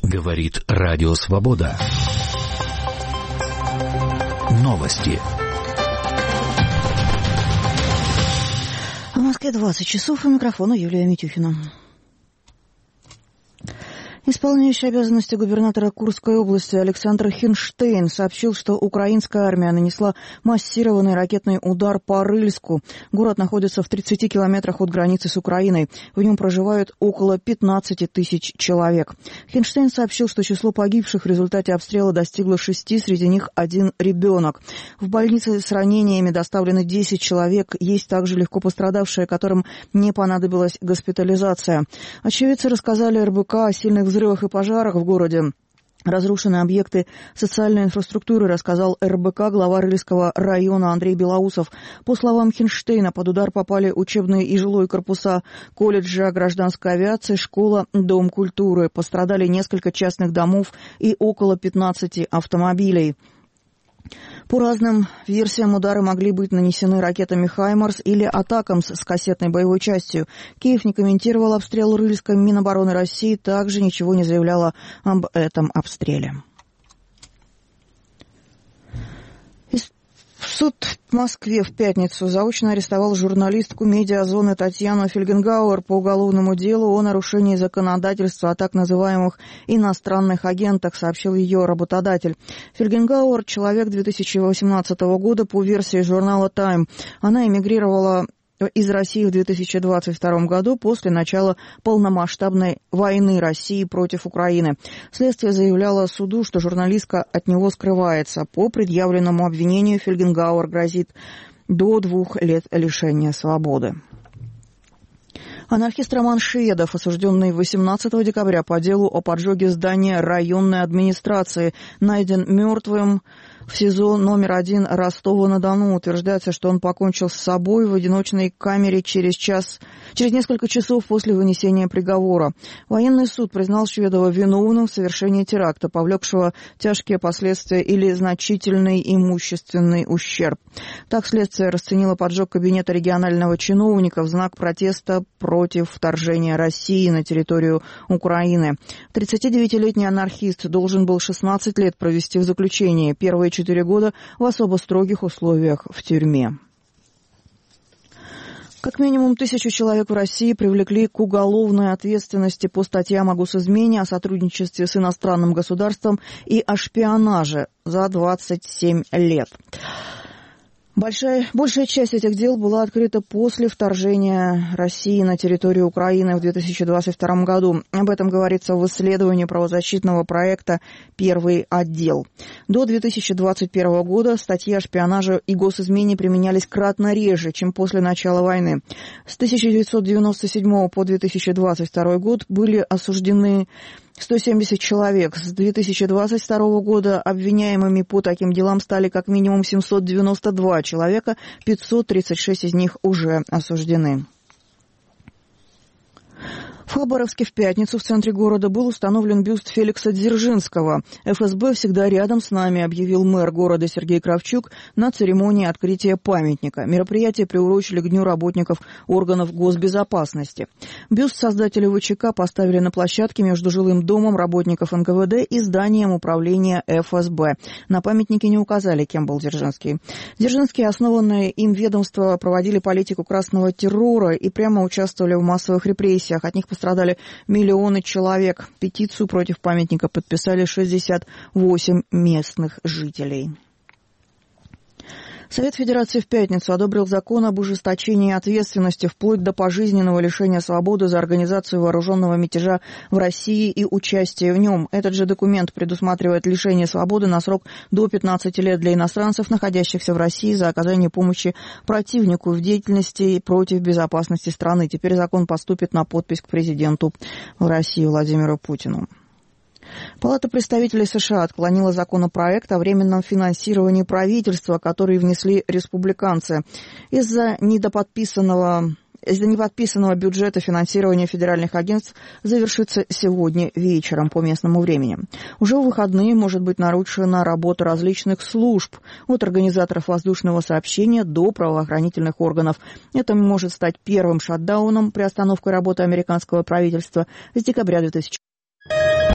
Говорит Радио Свобода. Новости. В Москве 20 часов, у микрофона Юлия Митюхина. Исполняющий обязанности губернатора Курской области Александр Хинштейн сообщил, что украинская армия нанесла массированный ракетный удар по Рыльску. Город находится в 30 километрах от границы с Украиной. В нем проживают около 15 тысяч человек. Хинштейн сообщил, что число погибших в результате обстрела достигло 6, среди них 1 ребенок. В больнице с ранениями доставлены 10 человек. Есть также легко пострадавшие, которым не понадобилась госпитализация. Очевидцы рассказали РБК о сильных взрывах и пожарах в городе. Разрушены объекты социальной инфраструктуры, рассказал РБК глава Рыльского района Андрей Белоусов. По словам Хинштейна, под удар попали учебные и жилые корпуса колледжа гражданской авиации, школа, дом культуры. Пострадали несколько частных домов и около 15 автомобилей. По разным версиям удары могли быть нанесены ракетами «Хаймарс» или «Атакамс» с кассетной боевой частью. Киев не комментировал обстрел Рыльска. Минобороны России также ничего не заявляла об этом обстреле. Суд в Москве в пятницу заочно арестовал журналистку медиазоны Татьяну Фельгенгауэр по уголовному делу о нарушении законодательства о так называемых иностранных агентах, сообщил ее работодатель. Фельгенгауэр – человек 2018 года по версии журнала «Тайм». Она эмигрировала из России в 2022 году после начала полномасштабной войны России против Украины. Следствие заявляло суду, что журналистка от него скрывается. По предъявленному обвинению Фельгенгауэр грозит до 2 лет лишения свободы. Анархист Роман Шведов, осужденный 18 декабря по делу о поджоге здания районной администрации, найден мертвым в СИЗО номер 1 Ростова-на-Дону. Утверждается, что он покончил с собой в одиночной камере через несколько часов после вынесения приговора. Военный суд признал Шведова виновным в совершении теракта, повлекшего тяжкие последствия или значительный имущественный ущерб. Так следствие расценило поджог кабинета регионального чиновника в знак протеста против вторжения России на территорию Украины. 39-летний анархист должен был 16 лет провести в заключении. Первые 4 года в особо строгих условиях в тюрьме. Как минимум 1000 человек в России привлекли к уголовной ответственности по статьям о госизмене, о сотрудничестве с иностранным государством и о шпионаже за 27 лет. Большая часть этих дел была открыта после вторжения России на территорию Украины в 2022 году. Об этом говорится в исследовании правозащитного проекта «Первый отдел». До 2021 года статьи о шпионаже и госизмене применялись кратно реже, чем после начала войны. С 1997 по 2022 год были осуждены 170 человек. С 2022 года обвиняемыми по таким делам стали как минимум 792 человека, 536 из них уже осуждены. В Хабаровске в пятницу в центре города был установлен бюст Феликса Дзержинского. ФСБ всегда рядом с нами, объявил мэр города Сергей Кравчук на церемонии открытия памятника. Мероприятие приурочили к Дню работников органов госбезопасности. Бюст создателей ВЧК поставили на площадке между жилым домом работников НКВД и зданием управления ФСБ. На памятнике не указали, кем был Дзержинский. Дзержинские, основанные им ведомства, проводили политику красного террора и прямо участвовали в массовых репрессиях. От них пострадали миллионы человек. Петицию против памятника подписали 68 местных жителей. Совет Федерации в пятницу одобрил закон об ужесточении ответственности вплоть до пожизненного лишения свободы за организацию вооруженного мятежа в России и участие в нем. Этот же документ предусматривает лишение свободы на срок до 15 лет для иностранцев, находящихся в России, за оказание помощи противнику в деятельности против безопасности страны. Теперь закон поступит на подпись к президенту России Владимиру Путину. Палата представителей США отклонила законопроект о временном финансировании правительства, который внесли республиканцы. Из-за неподписанного бюджета финансирование федеральных агентств завершится сегодня вечером по местному времени. Уже в выходные может быть нарушена работа различных служб, от организаторов воздушного сообщения до правоохранительных органов. Это может стать первым шатдауном, приостановкой работы американского правительства с декабря 2020